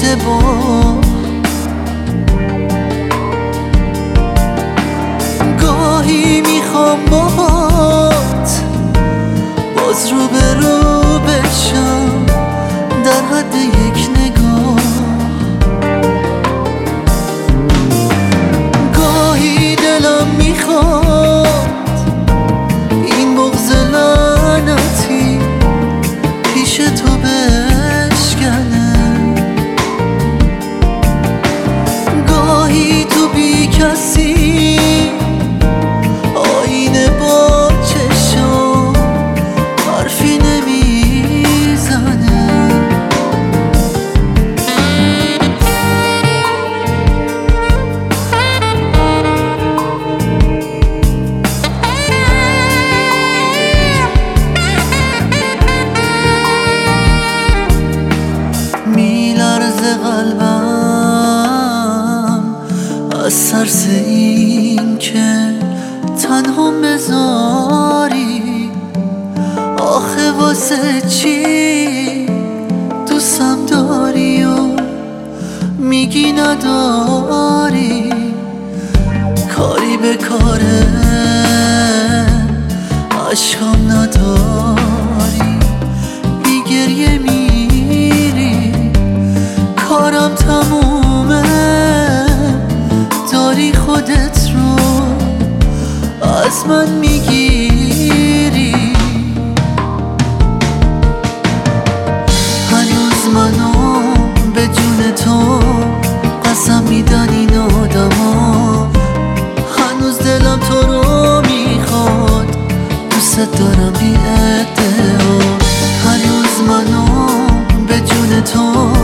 اشتباه. گاهی میخوام باهات باز رو به رو بشم در حد یک نگاه. گاهی دلم میخواد این بغض لعنتی پیش تو بشکنه. گاهی تو بی کسی آینه با چشم حرفی نمیزنه. میلرزه قلبم از ترس این که تنها بذاری. آخه واسه چی دوستم داری و میگی نداری؟ کاری به کاره عشقم نداری، بی گریه میری کارم تمومه. داری خودت رو از من میگیری. هنوز منو به جون تو قسم میدن این آدما. هنوز دلم تو رو میخواد، دوست دارم بی ادعا. هنوز منو به جون تو